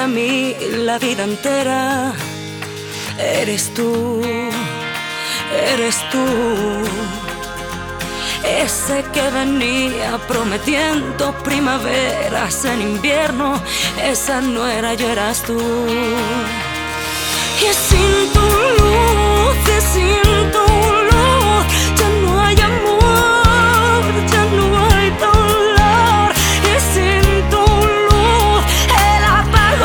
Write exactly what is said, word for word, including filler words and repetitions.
para mí la vida entera. Eres tú, eres tú, ese que venía prometiendo primaveras en invierno. Esa no era yo, eras tú. Y sin tu luz y sin